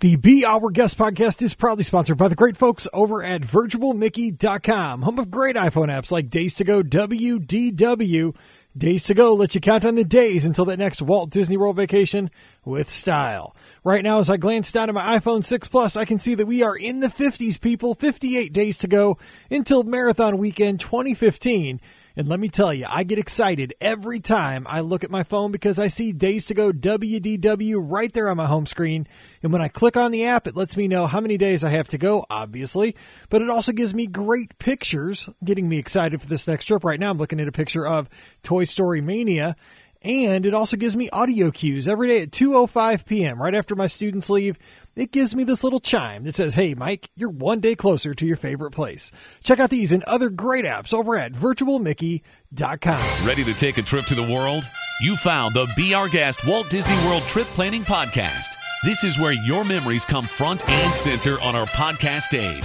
The Be Our Guest podcast is proudly sponsored by the great folks over at VirtualMickey.com, home of great iPhone apps like Days to Go WDW. Days to Go lets you count on the days until that next Walt Disney World vacation with style. Right now, as I glance down at my iPhone 6 Plus, I can see that we are in the 50s, people. 58 days to go until Marathon Weekend 2015. And let me tell you, I get excited every time I look at my phone because I see Days to Go WDW right there on my home screen. And when I click on the app, it lets me know how many days I have to go, obviously. But it also gives me great pictures, getting me excited for this next trip. Right now, I'm looking at a picture of Toy Story Mania. And it also gives me audio cues every day at 2:05 p.m. right after my students leave. It gives me this little chime that says, hey, Mike, you're one day closer to your favorite place. Check out these and other great apps over at VirtualMickey.com. Ready to take a trip to the world? You found the Be Our Guest Walt Disney World Trip Planning Podcast. This is where your memories come front and center on our podcast stage.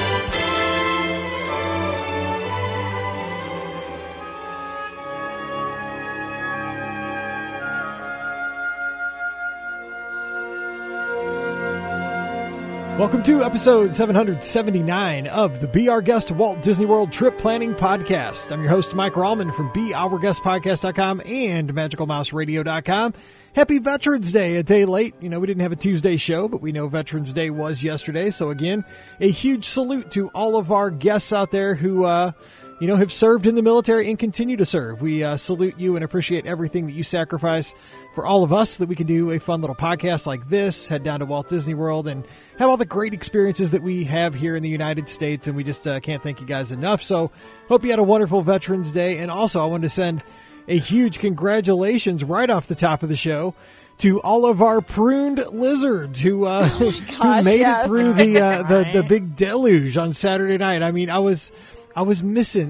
Welcome to episode 779 of the Be Our Guest Walt Disney World Trip Planning Podcast. I'm your host, Mike Rallman from BeOurGuestPodcast.com and MagicalMouseRadio.com. Happy Veterans Day, a day late. You know, we didn't have a Tuesday show, but we know Veterans Day was yesterday. So again, a huge salute to all of our guests out there who, have served in the military and continue to serve. We salute you and appreciate everything that you sacrifice for all of us so that we can do a fun little podcast like this, head down to Walt Disney World and have all the great experiences that we have here in the United States. And we just can't thank you guys enough. So hope you had a wonderful Veterans Day. And also I wanted to send a huge congratulations right off the top of the show to all of our pruned lizards who who made it through the big deluge on Saturday night. I mean, I was missing.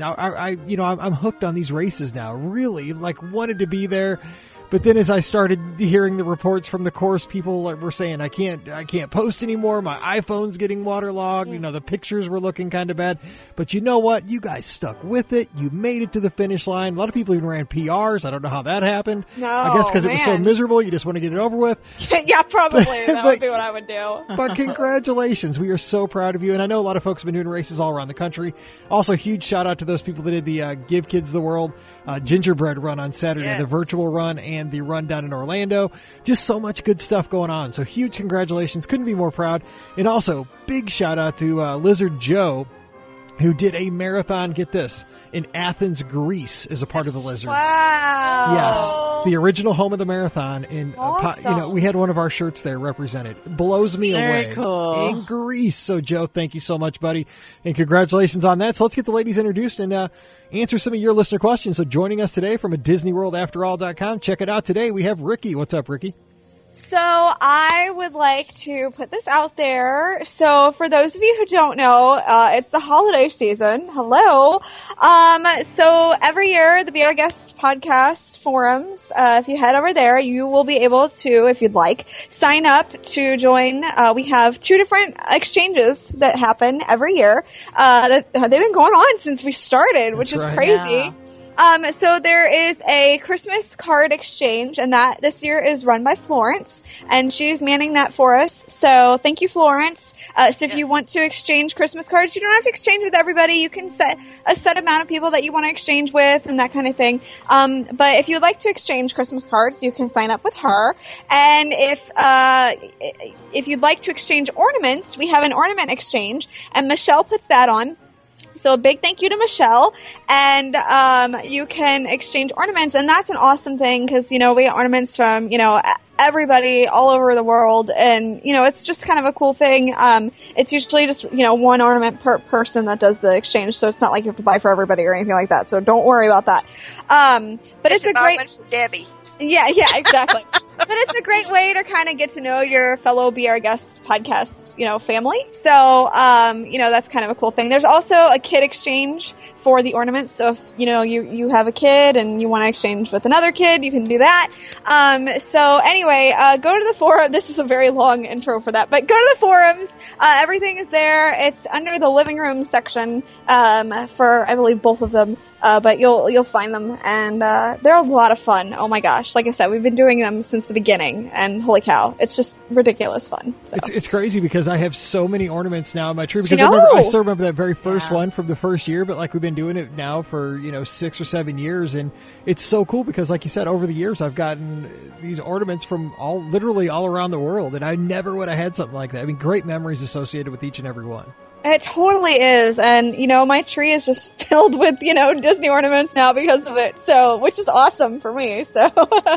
I'm hooked on these races now. Really, wanted to be there. But then as I started hearing the reports from the course, people were saying, I can't post anymore. My iPhone's getting waterlogged. You know, the pictures were looking kind of bad. But you know what? You guys stuck with it. You made it to the finish line. A lot of people even ran PRs. I don't know how that happened. No, I guess because it was so miserable, you just want to get it over with. Yeah, probably. That would be what I would do. But congratulations. We are so proud of you. And I know a lot of folks have been doing races all around the country. Also, huge shout out to those people that did the Give Kids the World gingerbread run on Saturday, the virtual run and the run down in Orlando. Just so much good stuff going on. So huge congratulations. Couldn't be more proud. And also big shout out to Lizard Joe, who did a marathon, get this, in Athens, Greece as a part of the Lizards. Wow. Yes. The original home of the marathon. And, awesome. We had one of our shirts there represented. It blows me away. Very cool. In Greece. So, Joe, thank you so much, buddy. And congratulations on that. So let's get the ladies introduced and answer some of your listener questions. So joining us today from a DisneyWorldAfterAll.com. Check it out today. We have Ricky. What's up, Ricky? So I would like to put this out there. So for those of you who don't know, it's the holiday season. Hello. So every year, the Be Our Guest podcast forums, if you head over there, you will be able to, if you'd like, sign up to join. We have 2 different exchanges that happen every year. They've been going on since we started, which is crazy. Yeah. So there is a Christmas card exchange, and that this year is run by Florence, and she's manning that for us. So thank you, Florence. So if you want to exchange Christmas cards, you don't have to exchange with everybody. You can set a set amount of people that you want to exchange with and that kind of thing. But if you would like to exchange Christmas cards, you can sign up with her. And if you'd like to exchange ornaments, we have an ornament exchange, and Michelle puts that on. So a big thank you to Michelle, and you can exchange ornaments, and that's an awesome thing because, we get ornaments from, everybody all over the world, and, it's just kind of a cool thing. It's usually just, one ornament per person that does the exchange, so it's not like you have to buy for everybody or anything like that, so don't worry about that. But it's a great... for Debbie. Yeah, exactly. But it's a great way to kind of get to know your fellow Be Our Guest podcast, family. So, that's kind of a cool thing. There's also a kid exchange for the ornaments. So if, you have a kid and you want to exchange with another kid, you can do that. So anyway, go to the forum. This is a very long intro for that, but go to the forums. Everything is there. It's under the living room section, for, I believe, both of them. But you'll find them, and they're a lot of fun. Oh my gosh! Like I said, we've been doing them since the beginning, and holy cow, it's just ridiculous fun. So. It's crazy because I have so many ornaments now in my tree. Because I still remember that very first one from the first year, but like we've been doing it now for 6 or 7 years, and it's so cool because, like you said, over the years I've gotten these ornaments from literally all around the world, and I never would have had something like that. I mean, great memories associated with each and every one. It totally is. And, my tree is just filled with, Disney ornaments now because of it. So, which is awesome for me. So,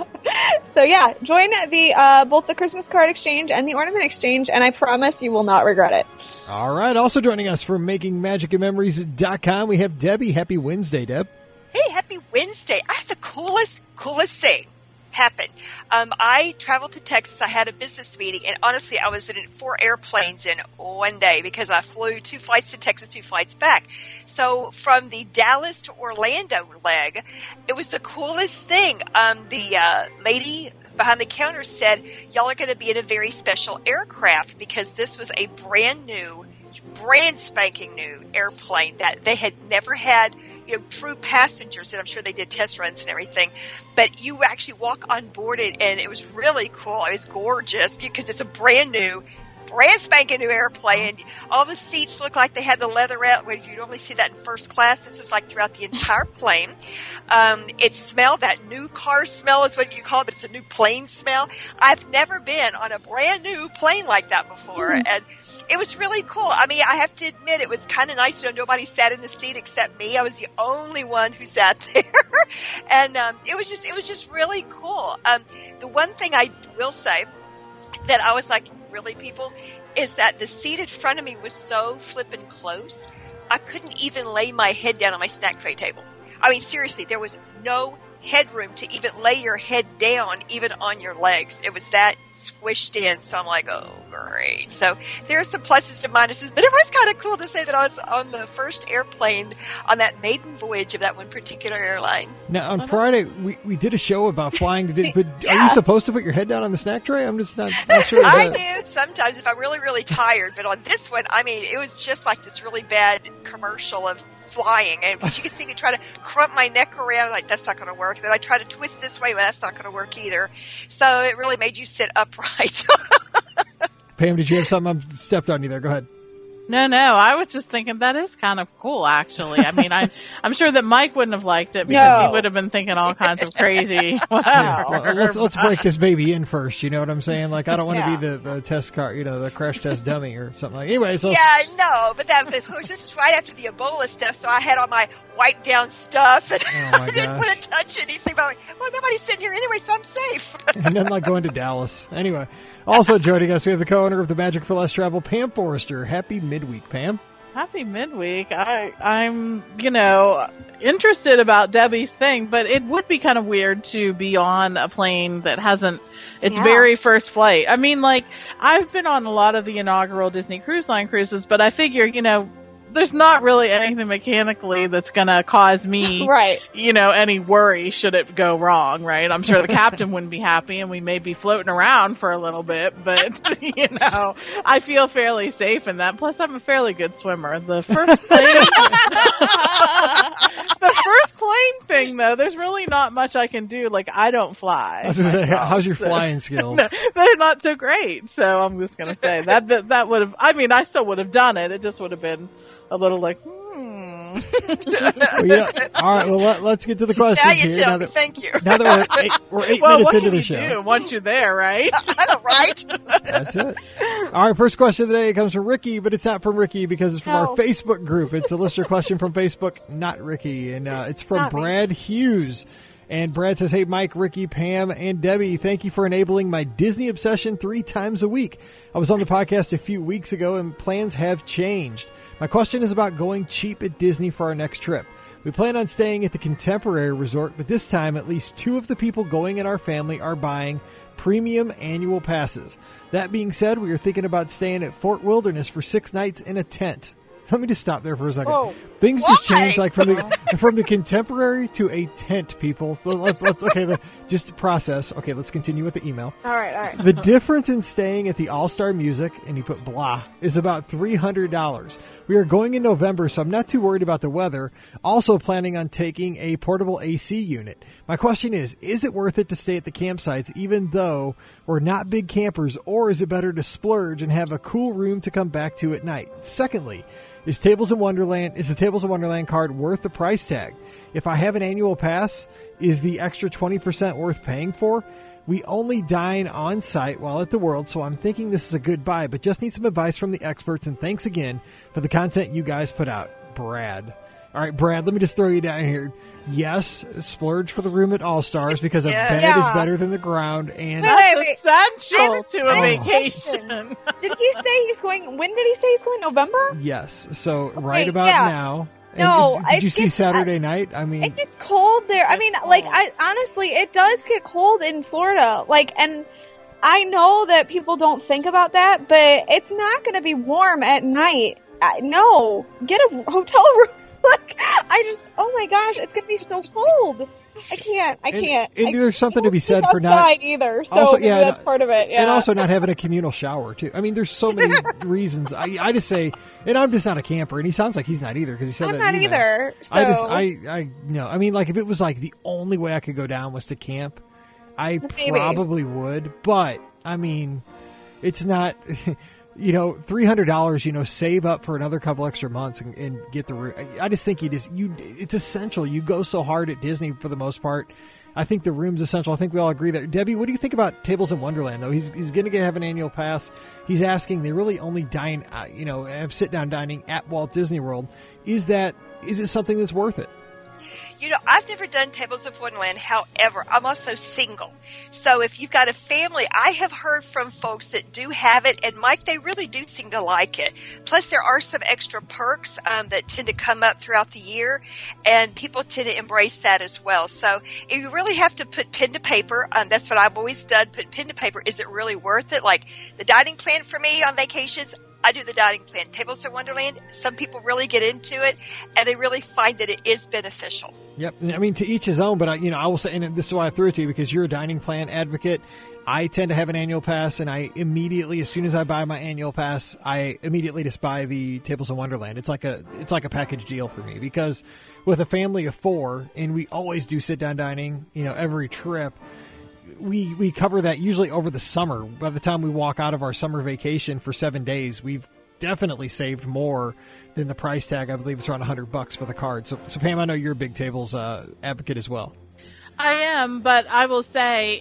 yeah, join both the Christmas card exchange and the ornament exchange. And I promise you will not regret it. All right. Also joining us from MakingMagicAndMemories.com, we have Debbie. Happy Wednesday, Deb. Hey, happy Wednesday. I have the coolest thing happen. I traveled to Texas. I had a business meeting, and honestly, I was in 4 airplanes in one day because I flew 2 flights to Texas, 2 flights back. So from the Dallas to Orlando leg, it was the coolest thing. The lady behind the counter said, y'all are going to be in a very special aircraft because this was a brand spanking new airplane that they had never had true passengers, and I'm sure they did test runs and everything, but you actually walk on board it, and it was really cool. It was gorgeous because it's a brand spanking new airplane. All the seats look like they had the leather out, where you normally see that in first class. This was like throughout the entire plane. It smelled, that new car smell is what you call it, but it's a new plane smell. I've never been on a brand new plane like that before, and it was really cool. I mean, I have to admit, it was kind of nice. Nobody sat in the seat except me. I was the only one who sat there, and it was just really cool. The one thing I will say that I was like, really, people, is that the seat in front of me was so flippin' close, I couldn't even lay my head down on my snack tray table. I mean, seriously, there was no headroom to even lay your head down, even on your legs. It was that squished in. So I'm like, oh, great. So there's some pluses and minuses, but it was kind of cool to say that I was on the first airplane on that maiden voyage of that one particular airline. Now, on Friday, we did a show about flying. But are you supposed to put your head down on the snack tray? I'm just not sure. I do sometimes if I'm really, really tired. But on this one, I mean, it was just like this really bad commercial of flying, and you can see me try to crump my neck around, like that's not going to work. Then I try to twist this way, but that's not going to work either. So it really made you sit upright. Pam, did you have something? I stepped on you there. Go ahead. No, I was just thinking that is kind of cool, actually. I mean, I'm sure that Mike wouldn't have liked it because he would have been thinking all kinds of crazy. Let's break this baby in first. You know what I'm saying? Like, I don't want to be the test car, the crash test dummy or something like. Anyway, so but that was just right after the Ebola stuff, so I had all my wiped down stuff, and I didn't want to touch anything. But I'm like, well, nobody's sitting here anyway, so I'm safe. And then like going to Dallas. Anyway, also joining us, we have the co-owner of the Magic for Less Travel, Pam Forrester. Happy midweek, Pam. Happy midweek. I'm, interested about Debbie's thing, but it would be kind of weird to be on a plane that hasn't its very first flight. I mean, like, I've been on a lot of the inaugural Disney Cruise Line cruises, but I figure, there's not really anything mechanically that's going to cause me, right, any worry should it go wrong, right? I'm sure the captain wouldn't be happy and we may be floating around for a little bit, but, I feel fairly safe in that. Plus, I'm a fairly good swimmer. The first plane thing, though, there's really not much I can do. Like, I don't fly. I was going to say, how's your flying skills? No, they're not so great. So I'm just going to say that would have, I still would have done it. It just would have been a little like, All right, well, let's get to the questions now you here. Tell me. Thank you. Now that we're 8 minutes into the show. Do once you're there, right? I know, right? That's it. All right, first question of the day comes from Ricky, but it's not from Ricky because it's from our Facebook group. It's a listener question from Facebook, not Ricky, and it's from Brad Hughes. And Brad says, hey, Mike, Ricky, Pam, and Debbie, thank you for enabling my Disney obsession 3 times a week. I was on the podcast a few weeks ago, and plans have changed. My question is about going cheap at Disney for our next trip. We plan on staying at the Contemporary Resort, but this time at least 2 of the people going in our family are buying premium annual passes. That being said, we are thinking about staying at Fort Wilderness for 6 nights in a tent. Let me just stop there for a second. Whoa. Things just change, like from the contemporary to a tent, people. So let's just process. Okay, let's continue with the email. All right. The difference in staying at the All-Star Music, and he put blah, is about $300. We are going in November, so I'm not too worried about the weather. Also planning on taking a portable AC unit. My question is it worth it to stay at the campsites even though we're not big campers, or is it better to splurge and have a cool room to come back to at night? Secondly, is the Tables in Wonderland card worth the price tag? If I have an annual pass, is the extra 20% worth paying for? We only dine on site while at the World, so I'm thinking this is a good buy, but just need some advice from the experts, and thanks again for the content you guys put out. Brad. All right, Brad, let me just throw you down here. Yes, splurge for the room at All Stars because a bed is better than the ground. And that's essential to a vacation. Did he say he's going? When did he say he's going? November? Yes. So right about now. No, did you see Saturday night? I mean, it gets cold there. I mean, honestly, it does get cold in Florida. And I know that people don't think about that, but it's not going to be warm at night. No, get a hotel room. Oh my gosh, it's gonna be so cold. I can't. And there's something to be said for not either. So also, that's part of it. Yeah. And also not having a communal shower too. I mean, there's so many reasons. I just say, and I'm just not a camper, and he sounds like he's not either because he said I'm that. not either. So. I know. I mean, like if it was like the only way I could go down was to camp, I probably would. But I mean, it's not. $300, save up for another couple extra months and get the room. I just think it's essential. You go so hard at Disney for the most part. I think the room's essential. I think we all agree that. Debbie, what do you think about Tables in Wonderland, though? He's going to have an annual pass. He's asking, they really only dine, have sit-down dining at Walt Disney World. Is it something that's worth it? I've never done Tables of Wonderland. However, I'm also single. So if you've got a family, I have heard from folks that do have it. And Mike, they really do seem to like it. Plus, there are some extra perks that tend to come up throughout the year. And people tend to embrace that as well. So you really have to put pen to paper. That's what I've always done. Put pen to paper. Is it really worth it? Like the dining plan for me on vacations, I do the dining plan. Tables of Wonderland, some people really get into it, and they really find that it is beneficial. Yep. I mean, to each his own, but I will say, and this is why I threw it to you, because you're a dining plan advocate. I tend to have an annual pass, and I immediately, as soon as I buy my annual pass, I immediately just buy the Tables of Wonderland. It's like a package deal for me, because with a family of 4, and we always do sit-down dining, every trip, we cover that usually over the summer. By the time we walk out of our summer vacation for 7 days, we've definitely saved more than the price tag. I believe it's around $100 for the card. So Pam, I know you're a big tables advocate as well. I am, but I will say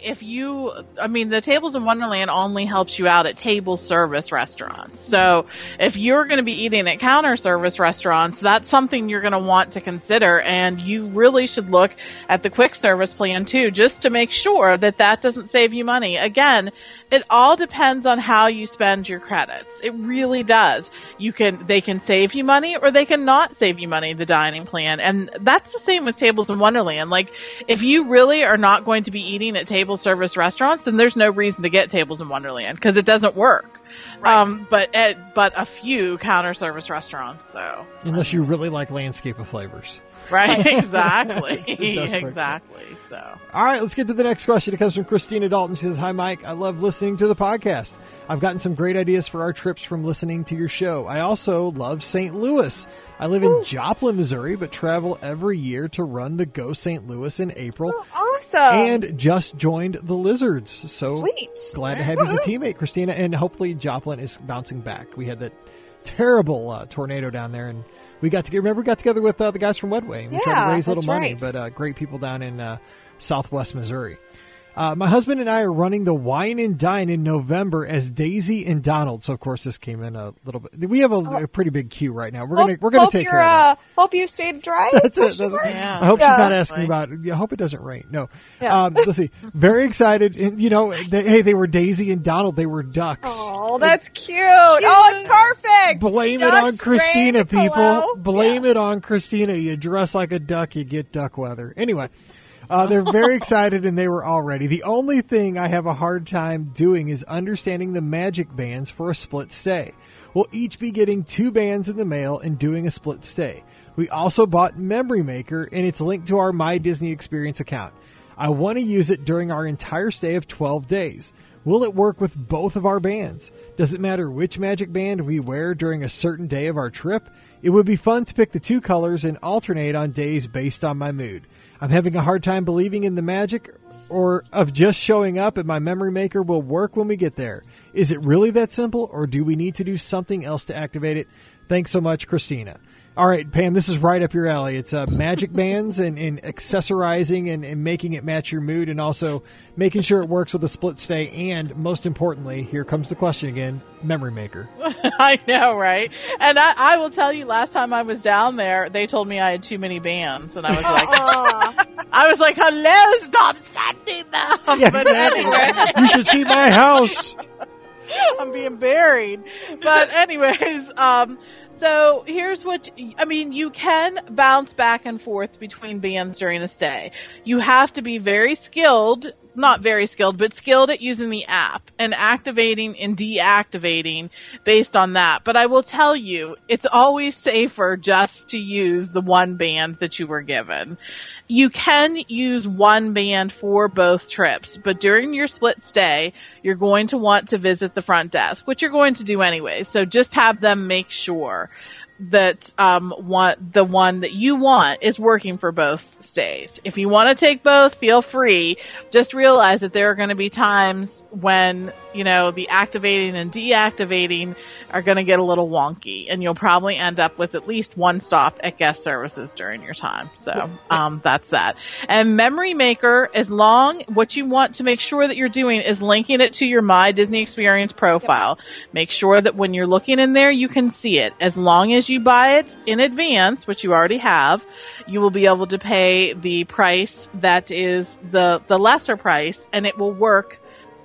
the Tables in Wonderland only helps you out at table service restaurants. So if you're going to be eating at counter service restaurants, that's something you're going to want to consider. And you really should look at the quick service plan too, just to make sure that doesn't save you money. Again, it all depends on how you spend your credits. It really does. They can save you money or they can not save you money, the dining plan. And that's the same with Tables in Wonderland. Like if you really are not going to be eating at table service restaurants, then there's no reason to get Tables in Wonderland because it doesn't work. Right. But a few counter service restaurants. So unless you really like Landscape of Flavors. Right, exactly. Exactly. So, all right, let's get to the next question. It comes from Christina Dalton. She says, "Hi, Mike. I love listening to the podcast. I've gotten some great ideas for our trips from listening to your show. I also love St. Louis. I live in Joplin, Missouri, but travel every year to run the Go St. Louis in April. Oh, awesome. And just joined the Lizards. So sweet. Glad to have you as a teammate, Christina. And hopefully Joplin is bouncing back. We had that terrible tornado down there, and we got together with the guys from Wedway. We tried to raise a little money, but great people down in Southwest Missouri. My husband and I are running the Wine and Dine in November as Daisy and Donald. So of course this came in a little bit. We have a pretty big queue right now. We're gonna take care of that. Hope you stayed dry. That's it. I hope she's not asking about it. I hope it doesn't rain. No. Yeah. Let's see. Very excited. And, they were Daisy and Donald. They were ducks. Oh, that's cute. Oh, it's perfect. Blame ducks, it on Christina, rain, people. hello? Blame it on Christina. You dress like a duck, you get duck weather. Anyway. They're very excited, and they were all ready. The only thing I have a hard time doing is understanding the magic bands for a split stay. We'll each be getting 2 bands in the mail and doing a split stay. We also bought Memory Maker, and it's linked to our My Disney Experience account. I want to use it during our entire stay of 12 days. Will it work with both of our bands? Does it matter which magic band we wear during a certain day of our trip? It would be fun to pick the two colors and alternate on days based on my mood. I'm having a hard time believing in the magic or of just showing up and my Memory Maker will work when we get there. Is it really that simple, or do we need to do something else to activate it? Thanks so much, Christina. All right, Pam, this is right up your alley. It's magic bands and accessorizing and making it match your mood, and also making sure it works with a split stay. And most importantly, here comes the question again, Memory Maker. I know, right? And I will tell you, last time I was down there, they told me I had too many bands, and I was like, hello, stop sending them. Yeah, exactly. Anyway. You should see my house. I'm being buried. But anyways, so here's you can bounce back and forth between bands during a stay. You have to be very skilled, not very skilled, but skilled at using the app and activating and deactivating based on that. But I will tell you, it's always safer just to use the one band that you were given. You can use one band for both trips, but during your split stay, you're going to want to visit the front desk, which you're going to do anyway. So just have them make sure that the one that you want is working for both stays. If you want to take both, feel free. Just realize that there are going to be times when, the activating and deactivating are going to get a little wonky, and you'll probably end up with at least one stop at guest services during your time. So that's that. And Memory Maker, what you want to make sure that you're doing is linking it to your My Disney Experience profile. Make sure that when you're looking in there, you can see it. As long as you buy it in advance, which you already have, you will be able to pay the price that is the lesser price, and it will work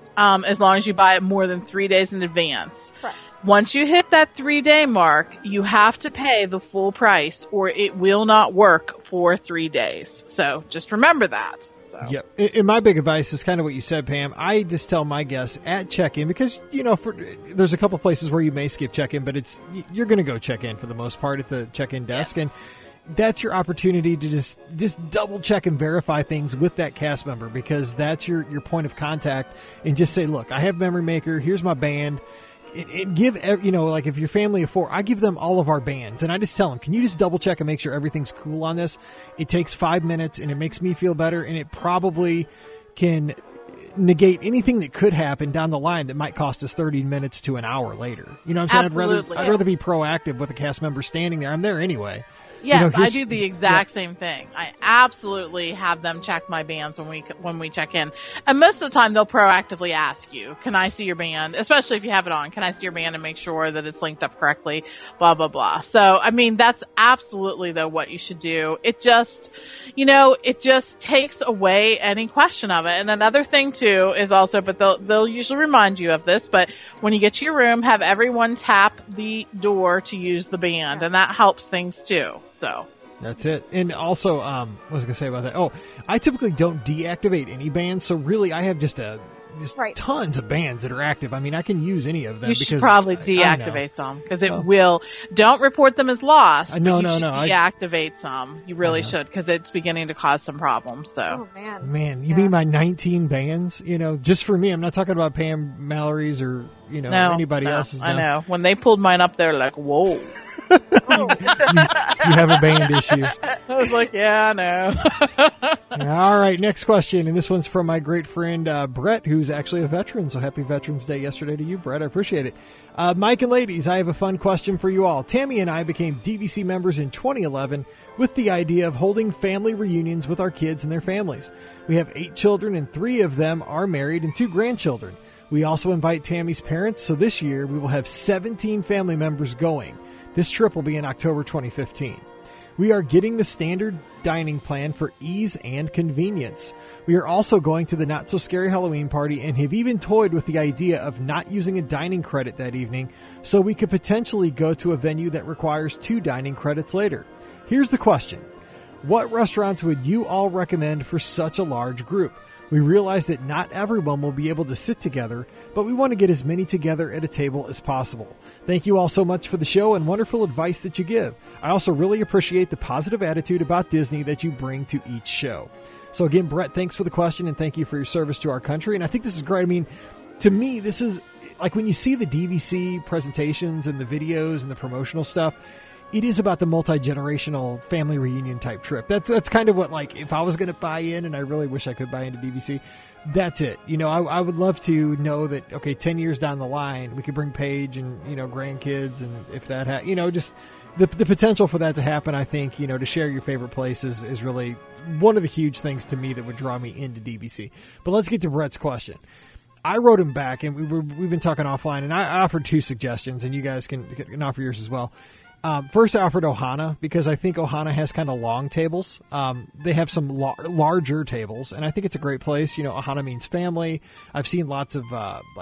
as long as you buy it more than 3 days in advance. Correct. Once you hit that 3-day mark, you have to pay the full price or it will not work for 3 days. So just remember that. So. Yep. And my big advice is kind of what you said, Pam. I just tell my guests at check-in, because, there's a couple places where you may skip check-in, but you're going to go check in for the most part at the check-in desk. Yes. And that's your opportunity to just double check and verify things with that cast member, because that's your point of contact, and just say, look, I have Memory Maker. Here's my band. And give, like if your family of 4, I give them all of our bands, and I just tell them, can you just double check and make sure everything's cool on this? It takes 5 minutes, and it makes me feel better, and it probably can negate anything that could happen down the line that might cost us 30 minutes to an hour later. You know what I'm saying? Absolutely, I'd rather be proactive with a cast member standing there. I'm there anyway. Yes, I do the exact same thing. I absolutely have them check my bands when we check in. And most of the time they'll proactively ask you, can I see your band? Especially if you have it on. Can I see your band and make sure that it's linked up correctly? Blah, blah, blah. So, that's absolutely though what you should do. It just, it just takes away any question of it. And another thing too is also, but they'll usually remind you of this, but when you get to your room, have everyone tap the door to use the band, and that helps things too. So that's it. And also, what was I going to say about that? Oh, I typically don't deactivate any bands. So really, I have just tons of bands that are active. I can use any of them. You should probably deactivate some, because it will. Don't report them as lost. No. Deactivate some. You really should, because it's beginning to cause some problems. So, man, you mean my 19 bands? Just for me. I'm not talking about Pam Mallory's or anybody else's. I know. When they pulled mine up, they're like, whoa. you have a band issue. I was like, yeah, I know. All right, next question, and this one's from my great friend Brett, who's actually a veteran, so happy Veterans Day yesterday to you, Brett. I appreciate it. Mike and ladies, I have a fun question for you all. Tammy and I became DVC members in 2011 with the idea of holding family reunions with our kids and their families. We have 8 children, and 3 of them are married and 2 grandchildren. We also invite Tammy's parents, so this year we will have 17 family members going. This trip will be in October 2015. We are getting the standard dining plan for ease and convenience. We are also going to the Not So Scary Halloween party and have even toyed with the idea of not using a dining credit that evening, so we could potentially go to a venue that requires 2 dining credits later. Here's the question. What restaurants would you all recommend for such a large group? We realize that not everyone will be able to sit together, but we want to get as many together at a table as possible. Thank you all so much for the show and wonderful advice that you give. I also really appreciate the positive attitude about Disney that you bring to each show. So again, Brett, thanks for the question and thank you for your service to our country. And I think this is great. I mean, to me, this is like when you see the DVC presentations and the videos and the promotional stuff, it is about the multi-generational family reunion type trip. That's kind of what, like, if I was going to buy in, and I really wish I could buy into DVC, that's it. You know, I would love to know that, okay, 10 years down the line, we could bring Paige and, you know, grandkids, and if that, just the potential for that to happen, I think, you know, to share your favorite places is really one of the huge things to me that would draw me into DVC. But let's get to Brett's question. I wrote him back, and we've been talking offline, and I offered 2 suggestions, and you guys can offer yours as well. First, I offered Ohana because I think Ohana has kind of long tables. They have some larger tables, and I think it's a great place. You know, Ohana means family. I've seen lots of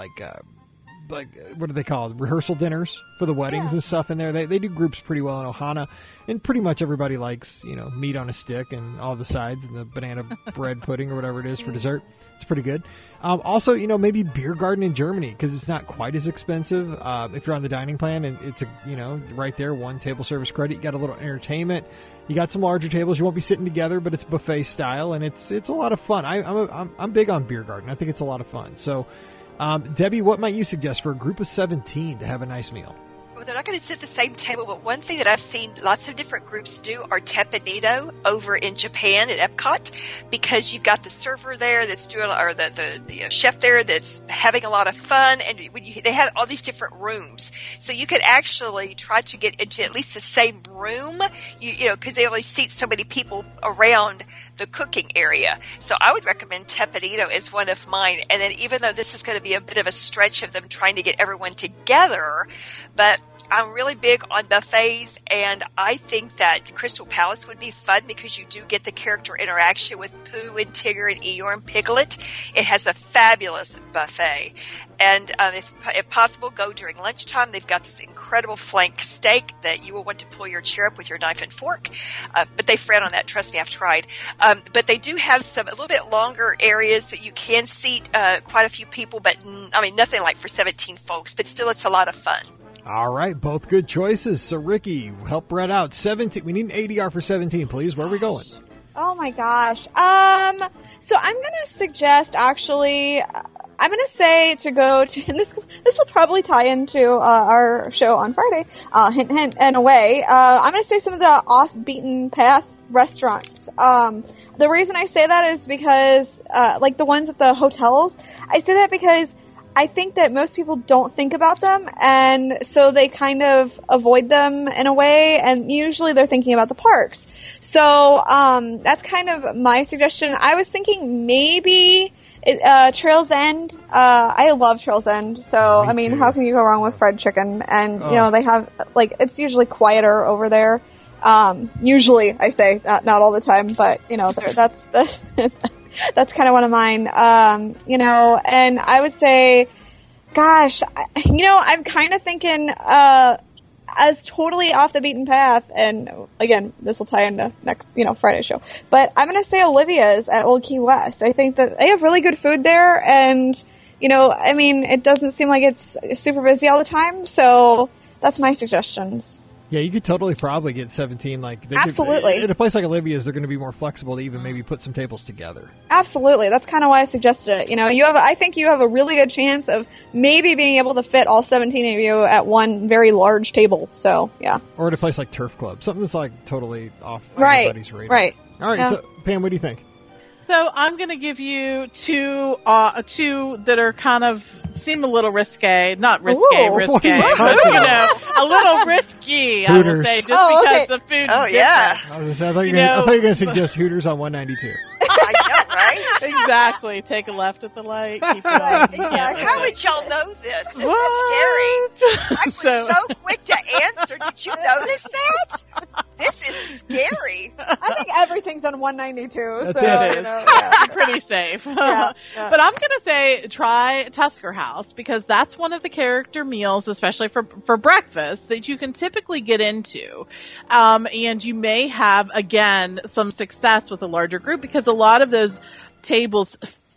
like what do they call it? Rehearsal dinners for the weddings and stuff in there. They do groups pretty well in Ohana, and pretty much everybody likes, you know, meat on a stick and all the sides and the banana bread pudding or whatever it is for dessert. It's pretty good. Also, you know, maybe Beer Garden in Germany because it's not quite as expensive if you're on the dining plan, and it's right there, 1 table service credit. You got a little entertainment. You got some larger tables. You won't be sitting together, but it's buffet style, and it's a lot of fun. I'm big on Beer Garden. I think it's a lot of fun. So, Debbie, what might you suggest for a group of 17 to have a nice meal? Well, they're not going to sit at the same table, but one thing that I've seen lots of different groups do are teppanyaki over in Japan at Epcot, because you've got the server there that's doing, or the chef there that's having a lot of fun, and they have all these different rooms, so you could actually try to get into at least the same room, you know, because they only seat so many people around the cooking area. So I would recommend teppanyaki as one of mine. And then even though this is going to be a bit of a stretch of them trying to get everyone together, but I'm really big on buffets, and I think that Crystal Palace would be fun because you do get the character interaction with Pooh and Tigger and Eeyore and Piglet. It has a fabulous buffet. And if possible, go during lunchtime. They've got this incredible flank steak that you will want to pull your chair up with your knife and fork. But they frown on that. Trust me, I've tried. But they do have a little bit longer areas that you can seat quite a few people, but I mean, nothing like for 17 folks, but still it's a lot of fun. All right, both good choices. So, Ricky, help Brett out. 17. We need an ADR for 17, please. Where are we going? Oh my gosh. So I'm going to suggest, actually, I'm going to say to go to, and this will probably tie into our show on Friday, hint, hint, in a way. I'm going to say some of the off-beaten path restaurants. The reason I say that is because, like the ones at the hotels, I say that because I think that most people don't think about them, and so they kind of avoid them in a way, and usually they're thinking about the parks. So that's kind of my suggestion. I was thinking maybe Trail's End. I love Trail's End, so I mean, how can you go wrong with fried chicken? And you know, they have, like, it's usually quieter over there. Usually, I say, not all the time, but you know, that's that's kind of one of mine. You know, and I would say, gosh, you know, I'm kind of thinking as totally off the beaten path, and again, this will tie into next, you know, Friday show, but I'm going to say Olivia's at Old Key West. I think that they have really good food there, and, you know, I mean, it doesn't seem like it's super busy all the time, so that's my suggestions. Yeah, you could totally probably get 17. Absolutely. In a place like Olivia's, they're going to be more flexible to even maybe put some tables together. Absolutely. That's kind of why I suggested it. You know, I think you have a really good chance of maybe being able to fit all 17 of you at one very large table. So, yeah. Or at a place like Turf Club. Something that's like totally off everybody's radar. Right. All right. Yeah. So, Pam, what do you think? So I'm going to give you two that are kind of seem a little risky, not risque, risque, but you know, a little risky. Hooters. I will say, just because the food. Oh is yeah. I thought you were going to suggest Hooters on 192. I know, right? Exactly. Take a left at the light. Keep going. Exactly. How would y'all know this? This is scary. I was so quick to answer. Did you notice that? This is scary. I think everything's on 192. That's so, it. You know, yeah. Pretty safe. Yeah. But I'm going to say try Tusker House, because that's one of the character meals, especially for breakfast, that you can typically get into. And you may have, again, some success with a larger group, because a lot of those tables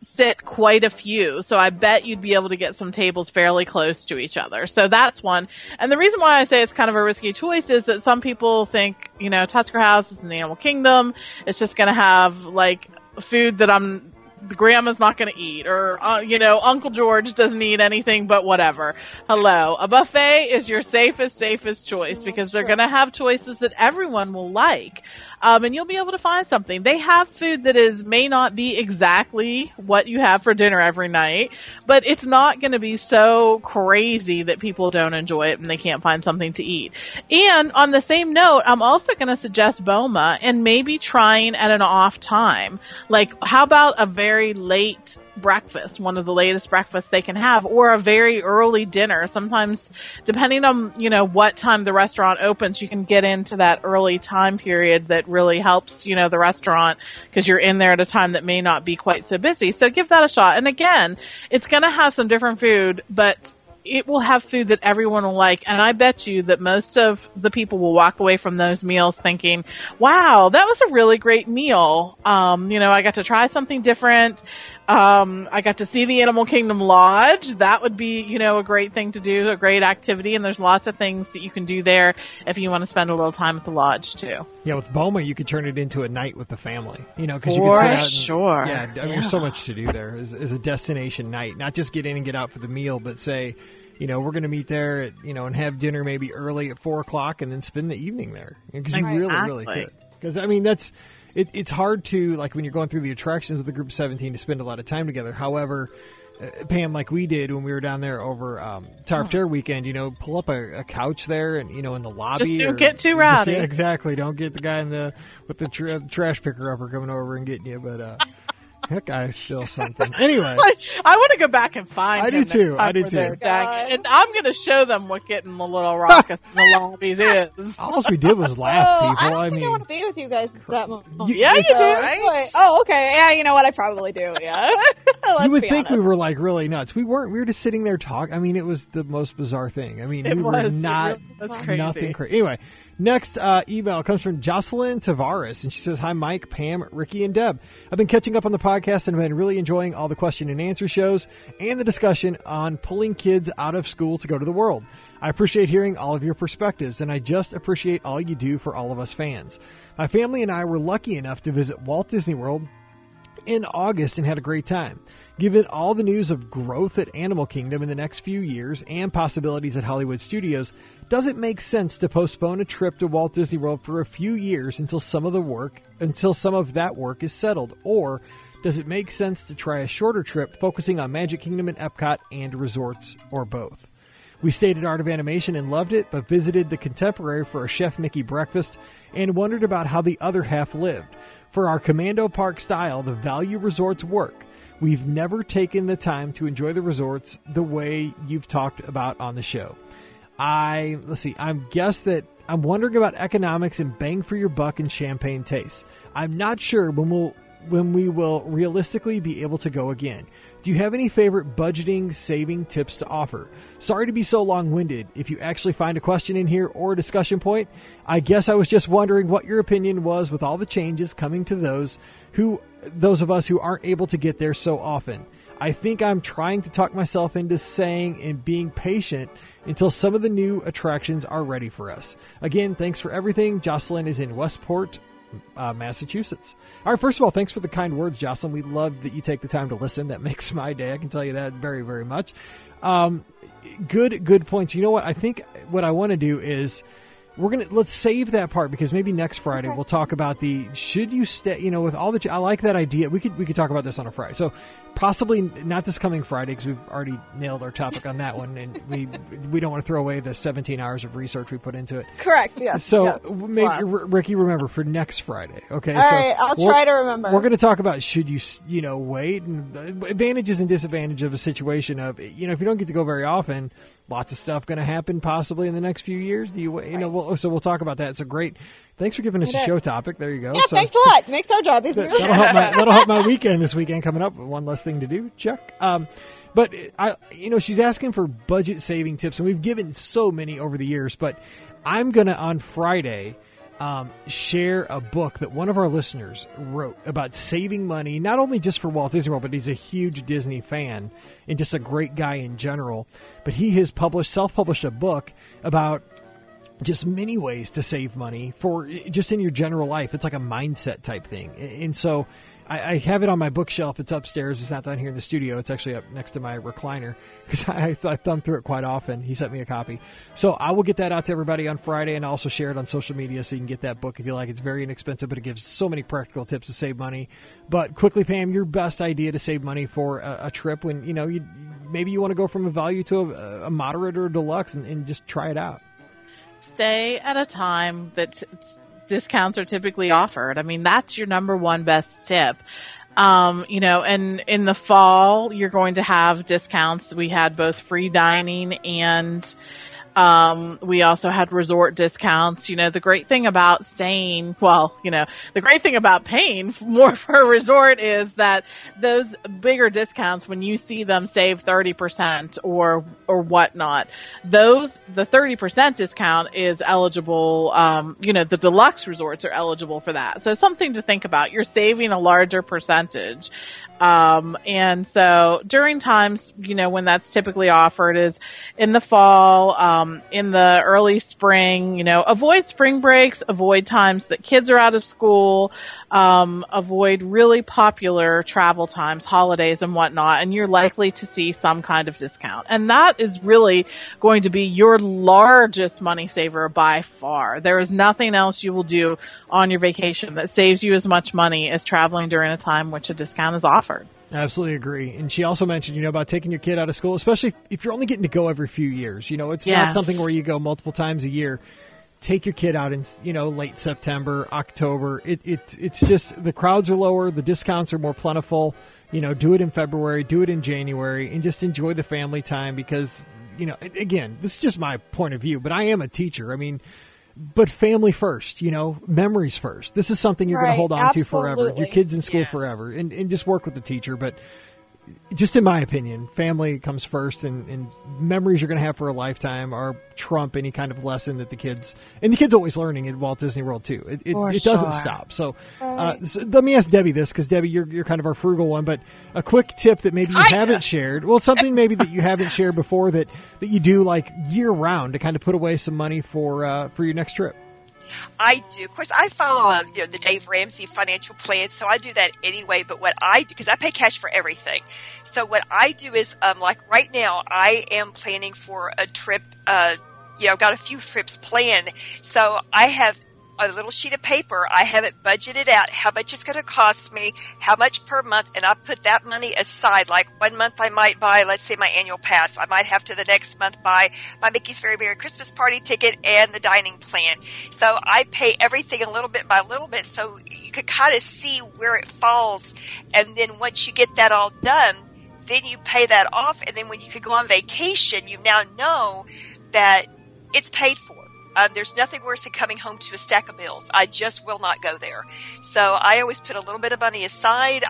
sit quite a few. So I bet you'd be able to get some tables fairly close to each other. So that's one. And the reason why I say it's kind of a risky choice is that some people think, Tusker House is an animal kingdom. It's just going to have like food that the grandma's not going to eat, or, Uncle George doesn't eat anything but whatever. Hello. A buffet is your safest choice because they're going to have choices that everyone will like. And you'll be able to find something. They have food that may not be exactly what you have for dinner every night, but it's not going to be so crazy that people don't enjoy it and they can't find something to eat. And on the same note, I'm also going to suggest Boma and maybe trying at an off time. Like, how about a very late breakfast, one of the latest breakfasts they can have, or a very early dinner. Sometimes, depending on, what time the restaurant opens, you can get into that early time period that really helps, the restaurant, because you're in there at a time that may not be quite so busy. So give that a shot. And again, it's going to have some different food, but it will have food that everyone will like. And I bet you that most of the people will walk away from those meals thinking, wow, that was a really great meal. I got to try something different. I got to see the Animal Kingdom Lodge. That would be, a great thing to do, a great activity. And there's lots of things that you can do there if you want to spend a little time at the lodge too. Yeah, with Boma, you could turn it into a night with the family, because you could sit out. Sure. Yeah, there's so much to do there as a destination night. Not just get in and get out for the meal, but say, we're going to meet there, and have dinner maybe early at 4:00 and then spend the evening there. Because you really could. Because, that's... It's hard to, like, when you're going through the attractions with a group of 17 to spend a lot of time together. However, Pam, like we did when we were down there over Tower of Terror weekend, pull up a couch there and, in the lobby. Just don't get too rowdy. Exactly. Don't get the guy with the trash picker upper coming over and getting you. But that guy's still something. Anyway. I want to go back and find him. I do too. And I'm going to show them what getting the little raucous in the lobbies is. All we did was laugh, people. I don't think I want to be with you guys at that moment. You do, right? Oh, okay. Yeah, you know what? I probably do, yeah. You would think we were, like, really nuts. We weren't. We were just sitting there talking. It was the most bizarre thing. Were not. That's crazy. Nothing crazy. Anyway. Next email comes from Jocelyn Tavares, and she says, hi, Mike, Pam, Ricky, and Deb. I've been catching up on the podcast and have been really enjoying all the question and answer shows and the discussion on pulling kids out of school to go to the world. I appreciate hearing all of your perspectives, and I just appreciate all you do for all of us fans. My family and I were lucky enough to visit Walt Disney World in August and had a great time. Given all the news of growth at Animal Kingdom in the next few years and possibilities at Hollywood Studios, does it make sense to postpone a trip to Walt Disney World for a few years until some of that work is settled? Or does it make sense to try a shorter trip focusing on Magic Kingdom and Epcot and resorts, or both? We stayed at Art of Animation and loved it, but visited the Contemporary for a Chef Mickey breakfast and wondered about how the other half lived. For our Commando Park style, the value resorts work. We've never taken the time to enjoy the resorts the way you've talked about on the show. I'm wondering about economics and bang for your buck and champagne tastes. I'm not sure when we will realistically be able to go again. Do you have any favorite budgeting, saving tips to offer? Sorry to be so long-winded. If you actually find a question in here or a discussion point, I guess I was just wondering what your opinion was with all the changes coming to those of us who aren't able to get there so often. I think I'm trying to talk myself into saying and being patient until some of the new attractions are ready for us. Again, thanks for everything. Jocelyn is in Westport, Massachusetts. All right, first of all, thanks for the kind words, Jocelyn. We love that you take the time to listen. That makes my day. I can tell you that very, very much. Good points. You know what? I think what I want to do is let's save that part, because maybe next Friday we'll talk about should you stay, with all the, I like that idea. We could talk about this on a Friday. So possibly not this coming Friday, because we've already nailed our topic on that one, and we don't want to throw away the 17 hours of research we put into it. Correct. Yes. So maybe Ricky, remember for next Friday. Okay. All right. I'll try to remember. We're going to talk about should you wait, and the advantages and disadvantages of a situation of, if you don't get to go very often, lots of stuff going to happen possibly in the next few years. So we'll talk about that. So great. Thanks for giving us a show topic. There you go. Yeah, thanks a lot. Makes our job easier. That'll help my weekend this weekend coming up. One less thing to do. Check. But she's asking for budget saving tips, and we've given so many over the years. But I'm gonna on Friday share a book that one of our listeners wrote about saving money, not only just for Walt Disney World, but he's a huge Disney fan and just a great guy in general. But he has self-published a book about just many ways to save money for just in your general life. It's like a mindset type thing. And so I have it on my bookshelf. It's upstairs. It's not down here in the studio. It's actually up next to my recliner because I thumb through it quite often. He sent me a copy. So I will get that out to everybody on Friday and also share it on social media so you can get that book if you like. It's very inexpensive, but it gives so many practical tips to save money. But quickly, Pam, your best idea to save money for a trip when, maybe you want to go from a value to a moderate or a deluxe and just try it out. Stay at a time that discounts are typically offered. I mean, that's your number one best tip. And in the fall, you're going to have discounts. We had both free dining and we also had resort discounts. The great thing about the great thing about paying more for a resort is that those bigger discounts, when you see them save 30% or whatnot, the 30% discount is eligible. The deluxe resorts are eligible for that. So something to think about. You're saving a larger percentage. And so during times, when that's typically offered is in the fall, in the early spring, avoid spring breaks, avoid times that kids are out of school, avoid really popular travel times, holidays and whatnot, and you're likely to see some kind of discount. And that is really going to be your largest money saver by far. There is nothing else you will do on your vacation that saves you as much money as traveling during a time which a discount is offered. I absolutely agree. And she also mentioned, about taking your kid out of school, especially if you're only getting to go every few years. It's not something where you go multiple times a year. Take your kid out in, late September, October. It's just the crowds are lower. The discounts are more plentiful. Do it in February, do it in January, and just enjoy the family time because, again, this is just my point of view, but I am a teacher. But family first, memories first. This is something you're going to hold on to forever. Your kid's in school forever and just work with the teacher. But just in my opinion, family comes first and memories you're going to have for a lifetime are trump any kind of lesson that the kids always learning at Walt Disney World too. It doesn't stop. So, so let me ask Debbie this because Debbie, you're kind of our frugal one, but a quick tip that maybe you haven't shared. Well, something maybe that you haven't shared before that you do like year round to kind of put away some money for your next trip. I do. Of course, I follow the Dave Ramsey financial plan, so I do that anyway. But what I do, because I pay cash for everything, so what I do is, like right now, I am planning for a trip. I've got a few trips planned, so I have a little sheet of paper. I have it budgeted out, how much it's going to cost me, how much per month, and I put that money aside. Like 1 month I might buy, let's say, my annual pass. I might have to the next month buy my Mickey's Very Merry Christmas Party ticket and the dining plan. So I pay everything a little bit by little bit so you could kind of see where it falls. And then once you get that all done, then you pay that off. And then when you could go on vacation, you now know that it's paid for. There's nothing worse than coming home to a stack of bills. I just will not go there. So I always put a little bit of money aside.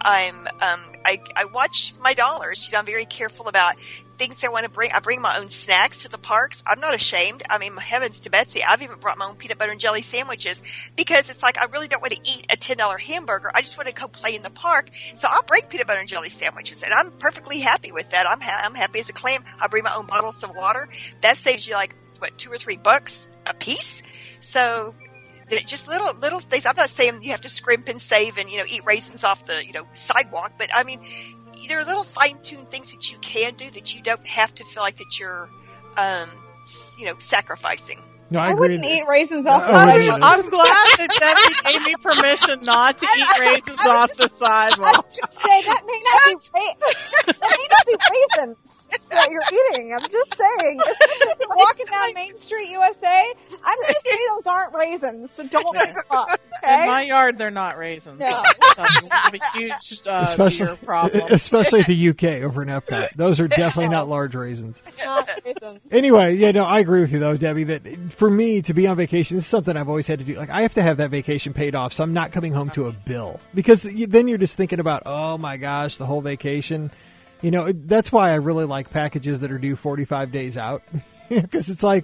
I watch my dollars. I'm very careful about things I want to bring. I bring my own snacks to the parks. I'm not ashamed. Heavens to Betsy, I've even brought my own peanut butter and jelly sandwiches because it's like I really don't want to eat a $10 hamburger. I just want to go play in the park. So I'll bring peanut butter and jelly sandwiches, and I'm perfectly happy with that. I'm happy as a clam. I bring my own bottles of water. That saves you like $2 or $3 a piece. So just little things. I'm not saying you have to scrimp and save and eat raisins off the sidewalk, but there are little fine-tuned things that you can do that you don't have to feel like that you're sacrificing. No, I wouldn't eat raisins off the sidewalk. I'm glad that Debbie gave me permission not to eat raisins off the sidewalk. I was just saying, that may not be raisins that you're eating. I'm just saying, especially if you're walking down Main Street, USA, I'm going to say those aren't raisins, so don't make them up. Okay? In my yard, they're not raisins. No. We have a huge beer problem. Especially at the UK over in Epcot. Those are definitely not large raisins. Not raisins. Anyway, I agree with you, though, Debbie, that for me to be on vacation, this is something I've always had to do. Like, I have to have that vacation paid off, so I'm not coming home to a bill. Because then you're just thinking about, oh, my gosh, the whole vacation. That's why I really like packages that are due 45 days out. Because it's like,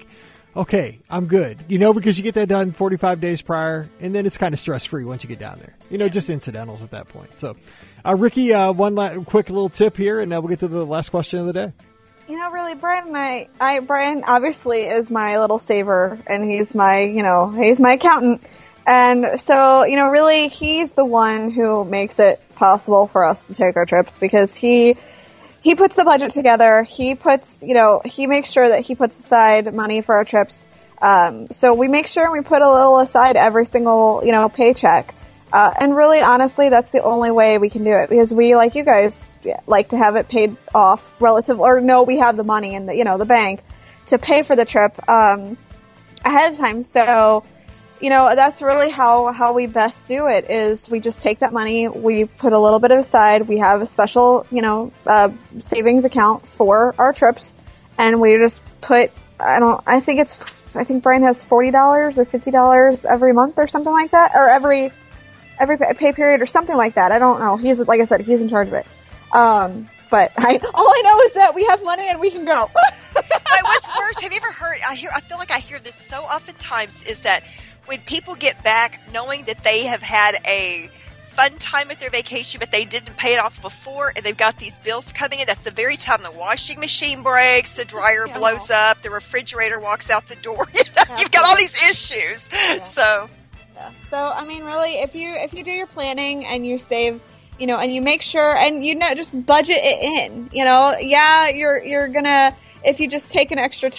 okay, I'm good. Because you get that done 45 days prior, and then it's kind of stress-free once you get down there. Just incidentals at that point. So, Ricky, one quick little tip here, and now we'll get to the last question of the day. Really, Brian and Brian obviously is my little saver, and he's my accountant. And so, really, he's the one who makes it possible for us to take our trips, because he puts the budget together. He puts, he makes sure that he puts aside money for our trips. So we make sure we put a little aside every single, paycheck. And really, honestly, that's the only way we can do it, because we, like you guys, like to have it paid off we have the money in the bank to pay for the trip, ahead of time. So, that's really how we best do it, is we just take that money, we put a little bit aside, we have a special, savings account for our trips, and we just put, I think Brian has $40 or $50 every month or something like that, or every pay period or something like that. I don't know. He's, like I said, he's in charge of it. But all I know is that we have money and we can go. But what's worse, have you ever heard, I feel like I hear this so oftentimes, is that when people get back knowing that they have had a fun time at their vacation, but they didn't pay it off before, and they've got these bills coming in, that's the very time the washing machine breaks, the dryer blows up, the refrigerator walks out the door. You've got all these issues. Yeah. So, really, if you do your planning and you save, and you make sure, and just budget it in, you're gonna, if you just take an extra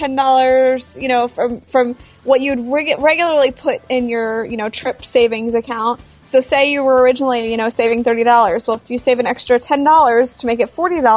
$10, from what you'd regularly put in your, trip savings account. So say you were originally, saving $30. Well, if you save an extra $10 to make it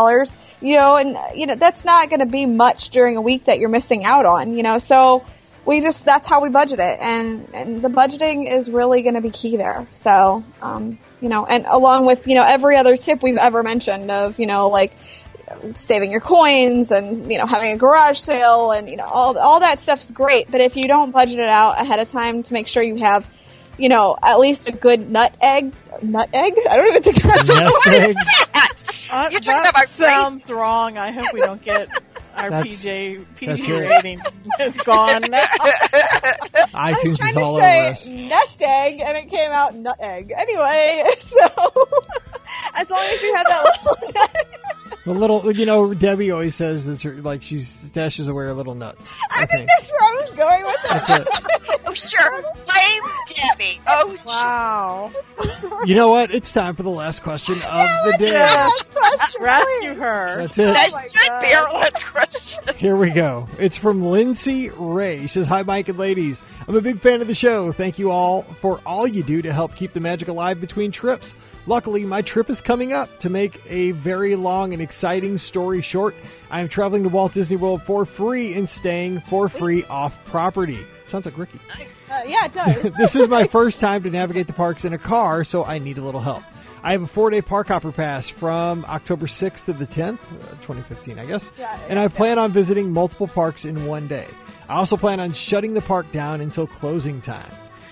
$40, that's not going to be much during a week that you're missing out on, so that's how we budget it. And the budgeting is really going to be key there. So, and along with, every other tip we've ever mentioned of, like saving your coins and, having a garage sale and, all that stuff's great. But if you don't budget it out ahead of time to make sure you have, at least a good nut egg. I don't even think that's a word. You're talking about my sounds wrong. I hope we don't get our PG rating is gone now. iTunes is all over us. I was trying to say nest egg, and it came out nut egg. Anyway, so as long as you have that little Debbie always says that she stashes away her little nuts. I think that's where I was going with that. That's it. Oh, sure. Blame Debbie. Oh, wow. You know what? It's time for the last question of the day. Last question, rescue her. That's it. that should be our last question. Here we go. It's from Lindsay Ray. She says, "Hi, Mike and ladies. I'm a big fan of the show. Thank you all for all you do to help keep the magic alive between trips. Luckily, my trip is coming up. To make a very long and exciting story short, I am traveling to Walt Disney World for free and staying for free off property." Sounds like Ricky. Nice. Yeah, it does. This is my first time to navigate the parks in a car, so I need a little help. I have a 4-day park hopper pass from October 6th to the 10th, 2015, I guess. And I plan on visiting multiple parks in one day. I also plan on shutting the park down until closing time.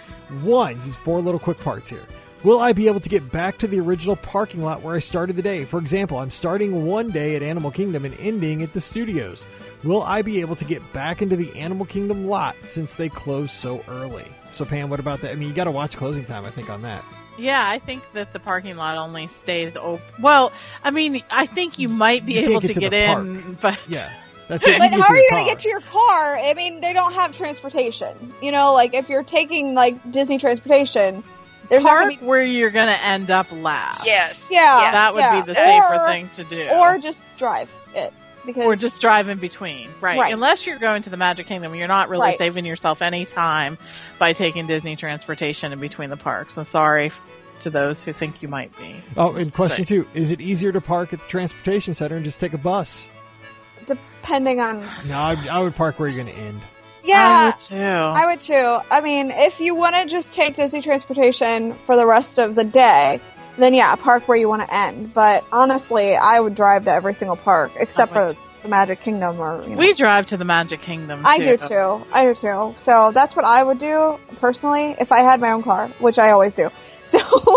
Just 4 little quick parts here. Will I be able to get back to the original parking lot where I started the day? For example, I'm starting one day at Animal Kingdom and ending at the studios. Will I be able to get back into the Animal Kingdom lot since they close so early? So, Pam, what about that? I mean, you got to watch closing time, I think, on that. Yeah, I think that the parking lot only stays open. Well, I mean, I think you might be able to get in, but... Yeah. That's it. But how are you going to get to your car? I mean, they don't have transportation. Like, if you're taking, Disney transportation... There's park not where you're going to end up last. Yes. Yeah. That would be the safer thing to do. Or just drive it. Or just drive in between. Right. Unless you're going to the Magic Kingdom, you're not really saving yourself any time by taking Disney transportation in between the parks. I'm sorry to those who think you might be. Oh, and question 2. Is it easier to park at the transportation center and just take a bus? Depending on... No, I would park where you're going to end. Yeah, I would too. I mean, if you want to just take Disney transportation for the rest of the day, then park where you want to end. But honestly, I would drive to every single park except for the Magic Kingdom. We drive to the Magic Kingdom, too. I do too. So that's what I would do personally if I had my own car, which I always do. So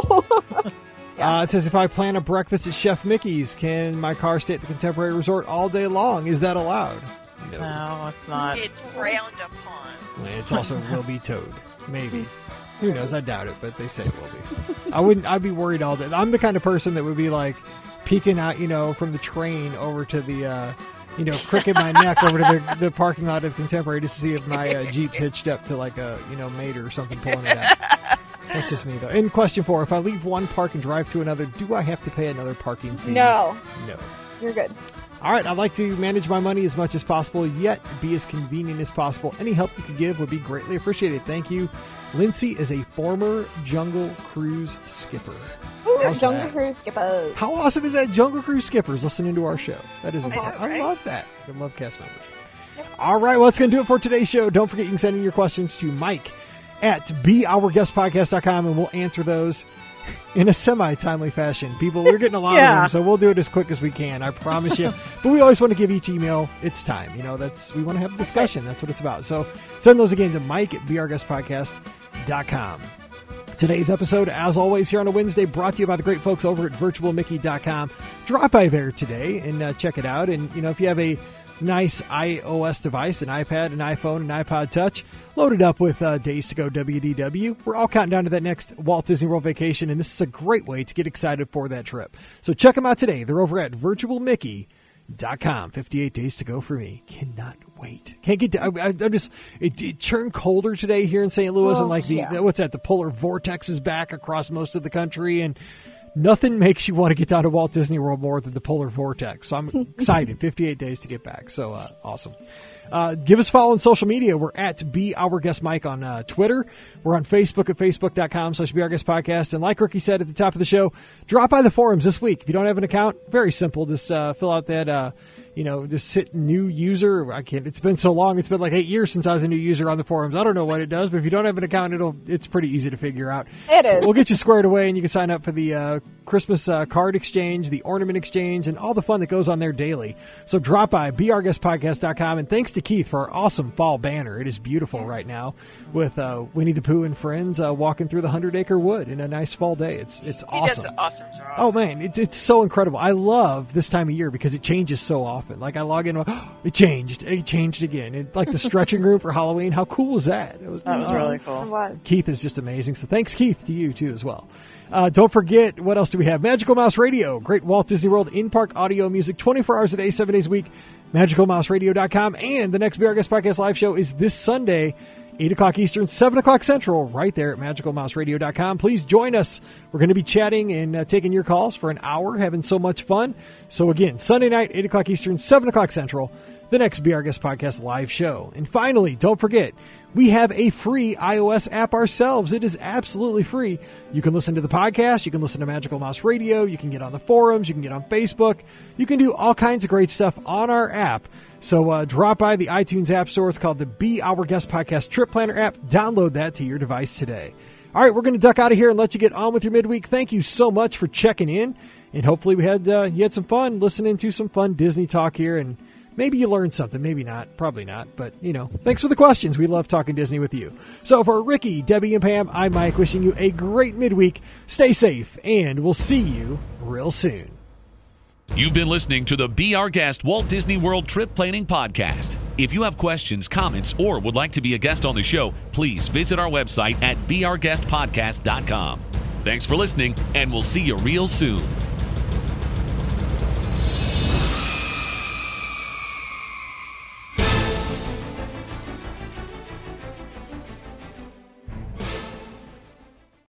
it says, if I plan a breakfast at Chef Mickey's, can my car stay at the Contemporary Resort all day long? Is that allowed? No, it's not. It's frowned upon. It's also will be towed. Maybe. Who knows? I doubt it, but they say it will be. I'd be worried all day. I'm the kind of person that would be like peeking out, from the train over to the, cricking my neck over to the parking lot of the Contemporary just to see if my Jeep's hitched up to like a, mate or something pulling it out. That's just me, though. In question 4, if I leave one park and drive to another, do I have to pay another parking fee? No. No. You're good. All right, I'd like to manage my money as much as possible, yet be as convenient as possible. Any help you could give would be greatly appreciated. Thank you. Lindsay is a former Jungle Cruise skipper. Ooh, How's Jungle that? Cruise skippers. How awesome is that? Jungle Cruise skippers listening to our show. That is awesome. right? I love that. I love cast members. All right, well, that's going to do it for today's show. Don't forget you can send in your questions to Mike at beourguestpodcast.com, and we'll answer those in a semi-timely fashion. People, we're getting a lot of them, so we'll do it as quick as we can, I promise you. But we always want to give each email its time. We want to have a discussion. That's what it's about. So send those again to Mike at beourguestpodcast.com. Today's episode, as always, here on a Wednesday, brought to you by the great folks over at virtualmickey.com. Drop by there today and check it out. And, if you have a nice iOS device, an iPad, an iPhone, an iPod Touch, loaded up with Days to Go WDW. We're all counting down to that next Walt Disney World vacation, and this is a great way to get excited for that trip. So check them out today. They're over at virtualmickey.com. 58 days to go for me. Cannot wait. Can't get to, it turned colder today here in St. Louis, and like the polar vortex is back across most of the country, and nothing makes you want to get down to Walt Disney World more than the polar vortex. So I'm excited. 58 days to get back. So awesome. Give us a follow on social media. We're at Be Our Guest Mike on Twitter. We're on Facebook at facebook.com/Be Our Guest Podcast. And like Ricky said at the top of the show, drop by the forums this week. If you don't have an account, very simple. Just fill out that, just hit new user. It's been so long. It's been like 8 years since I was a new user on the forums. I don't know what it does, but if you don't have an account, it's pretty easy to figure out. It is. We'll get you squared away, and you can sign up for the Christmas card exchange, the ornament exchange, and all the fun that goes on there daily. So drop by beourguestpodcast.com, and thanks to Keith for our awesome fall banner. It is beautiful right now with Winnie the Pooh and friends walking through the 100-acre wood in a nice fall day. It's awesome. He does an awesome job. Oh, man, it's so incredible. I love this time of year because it changes so often. Like, I log in, it changed again. Like the stretching room for Halloween. How cool was that? That was really cool. It was. Keith is just amazing. So thanks, Keith, to you, too, as well. Don't forget, what else do we have? Magical Mouse Radio, great Walt Disney World in-park audio music, 24 hours a day, 7 days a week, magicalmouseradio.com. And the next Be Our Guest Podcast live show is this Sunday, 8 o'clock Eastern, 7 o'clock Central, right there at magicalmouseradio.com. Please join us. We're going to be chatting and taking your calls for an hour, having so much fun. So again, Sunday night, 8 o'clock Eastern, 7 o'clock Central, the next Be Our Guest Podcast live show. And finally, don't forget, we have a free iOS app ourselves. It is absolutely free. You can listen to the podcast. You can listen to Magical Mouse Radio. You can get on the forums. You can get on Facebook. You can do all kinds of great stuff on our app. So drop by the iTunes App Store. It's called the Be Our Guest Podcast Trip Planner app. Download that to your device today. All right, we're going to duck out of here and let you get on with your midweek. Thank you so much for checking in. And hopefully you had some fun listening to some fun Disney talk here. And maybe you learned something. Maybe not. Probably not. But, thanks for the questions. We love talking Disney with you. So for Ricky, Debbie, and Pam, I'm Mike, wishing you a great midweek. Stay safe, and we'll see you real soon. You've been listening to the Be Our Guest Walt Disney World Trip Planning Podcast. If you have questions, comments, or would like to be a guest on the show, please visit our website at beourguestpodcast.com. Thanks for listening, and we'll see you real soon.